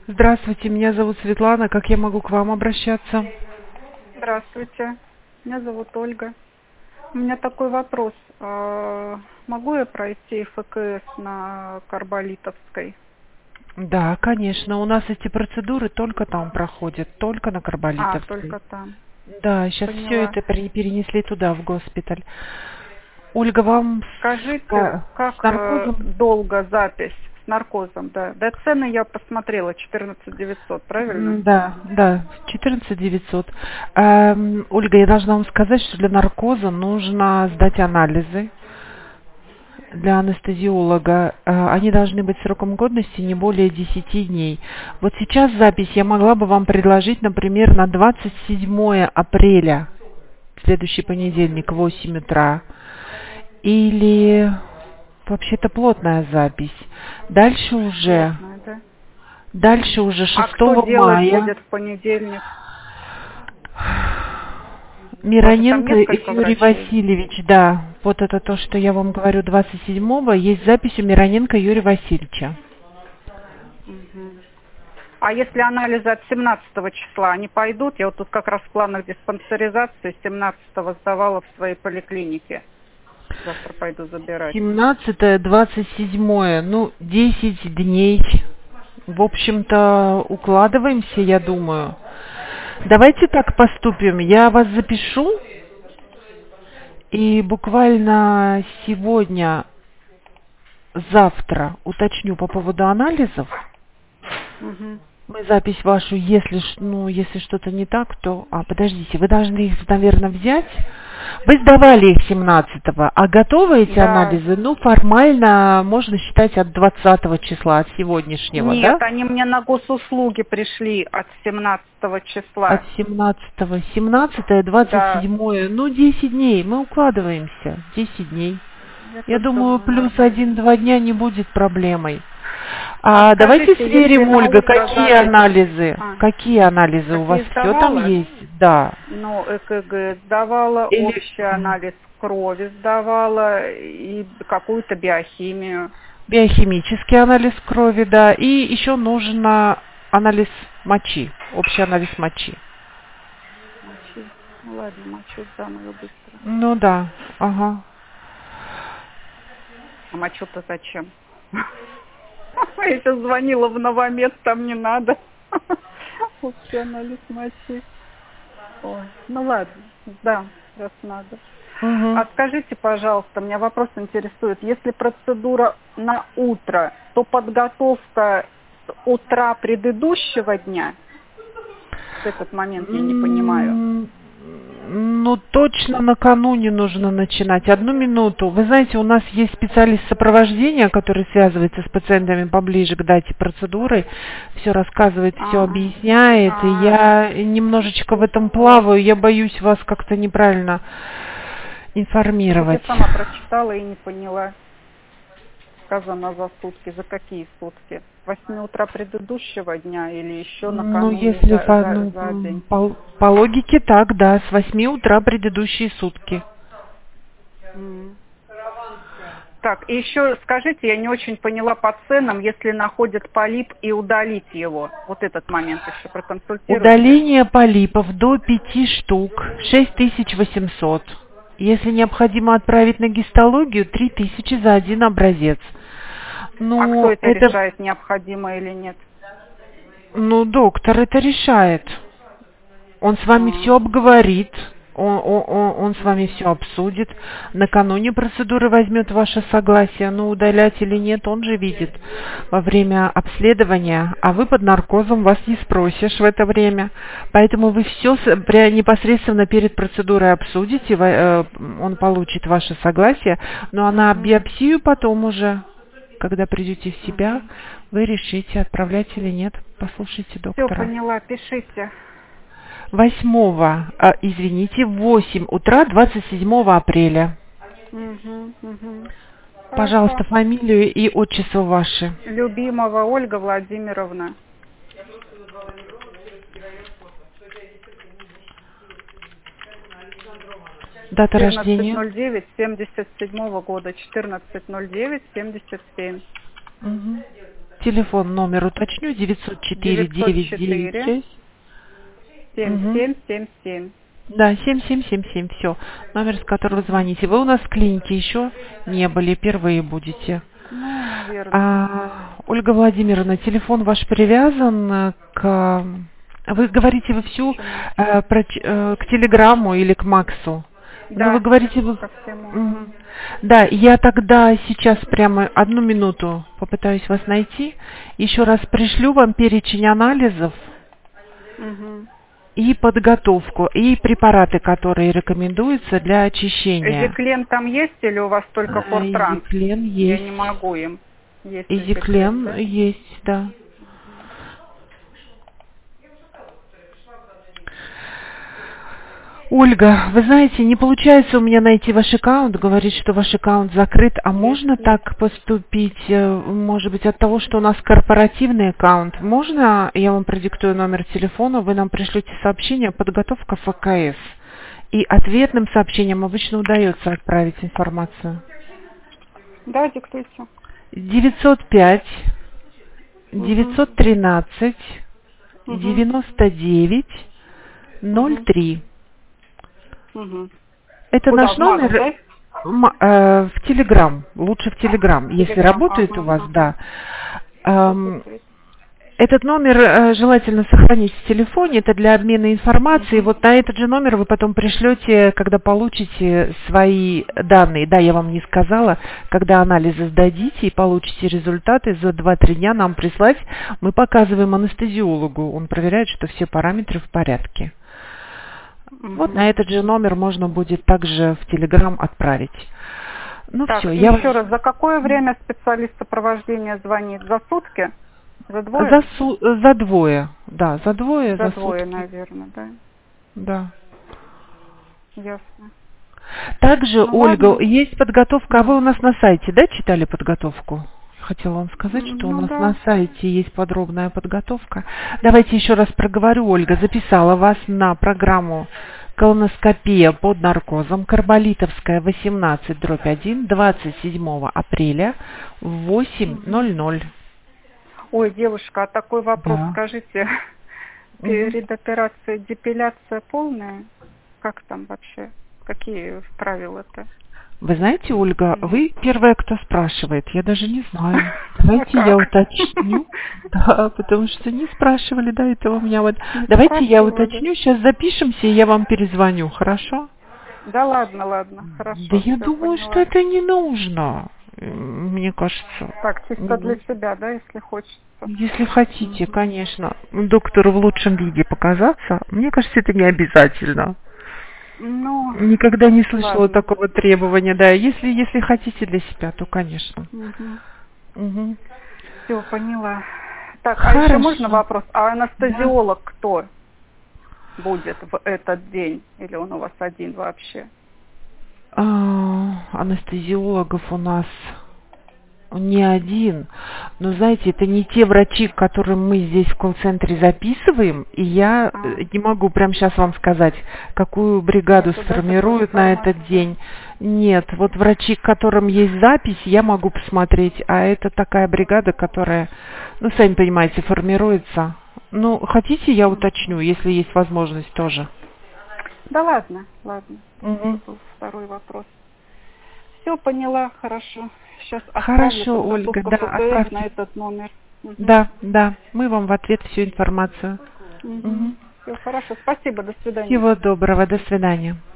Здравствуйте, меня зовут Светлана. Как я могу к вам обращаться? Здравствуйте, меня зовут Ольга. У меня такой вопрос. Могу я пройти ФКС на Карболитовской? Да, конечно. У нас эти процедуры только там проходят, только на Карболитовской. Только там. Да, сейчас все Поняла. это перенесли туда, в госпиталь. Ольга, вам Скажите, с как наркозом? долго запись с наркозом? Да, цены я посмотрела, 14 900, правильно? Да, 14 900. Ольга, я должна вам сказать, что для наркоза нужно сдать анализы. Для анестезиолога, они должны быть сроком годности не более 10 дней. Вот сейчас запись я могла бы вам предложить, например, на 27 апреля, следующий понедельник, в 8 утра. Или вообще-то плотная запись. Дальше уже, Плотная, да? дальше уже А кто 6 делать мая будет в понедельник? У вас же там Мироненко несколько Юрий врачей. Васильевич, да, вот это то, что я вам говорю, 27-го, есть запись у Мироненко Юрия Васильевича. Мгм. А если анализы от 17 числа, они пойдут? Я вот тут как раз в планах диспансеризации 17-го сдавала в своей поликлинике. Завтра пойду забирать. 17-е, 27-е, ну, 10 дней. В общем-то, укладываемся, я думаю. Давайте так поступим. Я вас запишу, и буквально сегодня, завтра уточню по поводу анализов. Угу. Мы запись вашу, если что-то не так, то... Подождите, вы должны их, наверное, взять. Вы сдавали их 17-го, а готовы эти Да. анализы? Ну, формально можно считать от 20 числа, от сегодняшнего, Нет, да? они мне на госуслуги пришли от 17 От числа. 17-го. 17-е, Да. 27-е. Ну, 10 дней. Мы укладываемся. 10 дней. Я Я тоже думаю, думаю, плюс ладно. 1-2 дня не будет проблемой. А Давайте скажите, если сверим, на Ольга, утро какие запись... анализы? Какие анализы у вас? Какие Все там сдавала? есть? Да. Ну, ЭКГ сдавала, Или общий анализ крови сдавала и какую-то биохимию. биохимический анализ крови, да. И еще нужно анализ мочи, общий анализ мочи. Мочи. Ну ладно, мочу сдам ее быстро. Ну да, ага. А мочу-то зачем? Я сейчас звонила в Новомед, там не надо. Общий анализ мочи. Ой, ну ладно, сдам, раз надо. Угу. А скажите, пожалуйста, меня вопрос интересует. Если процедура на утро, то подготовка с утра предыдущего дня? Вот этот момент я не понимаю. Ну, точно накануне нужно начинать. Одну минуту. Вы знаете, у нас есть специалист сопровождения, который связывается с пациентами поближе к дате процедуры, все рассказывает, все объясняет. И я немножечко в этом плаваю. Я боюсь вас как-то неправильно Вот я информировать. сама прочитала и не поняла. Сказано за сутки. За какие сутки? С 8 утра предыдущего дня или еще Ну, накануне если за день? по логике так, да, с 8 утра предыдущие сутки. М. Так, и еще скажите, я не очень поняла по ценам, если находят полип и удалить его. Вот этот момент еще проконсультируйте. Удаление полипов до 5 штук 6800. Если необходимо отправить на гистологию, 3000 за один образец. А кто Ну, это решает, необходимо или нет? доктор это решает. Он с вами А, все обговорит, он с вами все обсудит. Накануне процедуры возьмет ваше согласие, но удалять или нет, он же видит во время обследования, а вы под наркозом, вас не спросишь в это время. Поэтому вы все непосредственно перед процедурой обсудите, он получит ваше согласие, ну а на угу, биопсию потом уже, когда придете в себя, угу. вы решите, отправлять или нет. Послушайте Все, доктора. поняла, пишите. 8, в 8 утра 27 апреля. Угу, угу. Пожалуйста, Хорошо. фамилию и отчество ваше. Любимого Ольга Владимировна. Дата рождения. 14.09.77 года. 14.09.77. Мгм. Телефон, номер уточню, 904 904 996. 7777. Да, 7777, все. Номер, с которого звоните. Вы у нас в клинике еще не были, впервые будете. Ну, наверное. Ольга Владимировна, телефон ваш привязан к... Вы говорите вы всю к Телеграмму или к Максу? Да, Ну, вы говорите... Вы... ко всему. Мгм. Да, я тогда сейчас прямо 1 минуту попытаюсь вас найти. Еще раз пришлю вам перечень анализов Угу. и подготовку, и препараты, которые рекомендуются для очищения. Эзиклен там есть или у вас только Фортранс? Эзиклен Я есть. не могу им. Есть Эзиклен да? есть, да. Ольга, вы знаете, не получается у меня найти ваш аккаунт, говорит, что ваш аккаунт закрыт, а можно так поступить, может быть, от того, что у нас корпоративный аккаунт, можно я вам продиктую номер телефона, вы нам пришлете сообщение «Подготовка ФКС», и ответным сообщением обычно удается отправить информацию. Да, диктуйте. 905 913 99 03. Угу. Это Куда, наш номер в Телеграм. Лучше в Телеграм, если работает у вас, да. Этот номер желательно сохранить в телефоне, это для обмена информацией. Вот на этот же номер вы потом пришлете, когда получите свои данные. Да, я вам не сказала, когда анализы сдадите и получите результаты, за 2-3 дня нам прислать. Мы показываем анестезиологу, он проверяет, что все параметры в порядке. Вот на этот же номер можно будет также в Телеграм отправить. Ну так, все, я еще раз, за какое время специалист сопровождения звонит? За сутки? За двое? За двое, да, за двое. За двое, сутки. Наверное, да. Да. Ясно. Также, Ну, Ольга, ладно. есть подготовка, а вы у нас на сайте, да, читали подготовку? Хотела вам сказать, что у нас на сайте есть подробная подготовка. Давайте еще раз проговорю, Ольга. Записала вас на программу колоноскопия под наркозом, Карболитовская, 18/1, 27 апреля в 8:00. Ой, девушка, а такой вопрос, Да. скажите, перед операцией депиляция полная? Как там вообще? Какие правила-то? Вы знаете, Ольга, вы первая, кто спрашивает. Я даже не знаю. Давайте я уточню. Да, потому что не спрашивали до этого меня. Вот. Давайте я уточню. Сейчас запишемся, и я вам перезвоню. Хорошо? Да ладно, хорошо. Да я думаю, что это не нужно. Мне кажется. Так, чисто для себя, да, если хочется. Если хотите, конечно. Доктору в лучшем виде показаться, мне кажется, это не обязательно. Ну, никогда не слышала такого требования, да. Если хотите для себя, то конечно. Угу. Все, поняла. Так, Хорошо. А еще можно вопрос? А анестезиолог кто будет в этот день? Или он у вас один вообще? Анестезиологов у нас не один. Но, знаете, это не те врачи, к которым мы здесь в колл-центре записываем. И я не могу прямо сейчас вам сказать, какую бригаду сформируют на этот день. Нет, вот врачи, к которым есть запись, я могу посмотреть. А это такая бригада, которая, ну, сами понимаете, формируется. Ну, хотите, я уточню, если есть возможность тоже. Да ладно. Угу. Второй вопрос. Все, поняла, хорошо. Сейчас хорошо, Ольга, да, отправьте на этот номер. Угу. Да, мы вам в ответ всю информацию. Угу. Все, хорошо, спасибо, до свидания. Всего доброго, до свидания.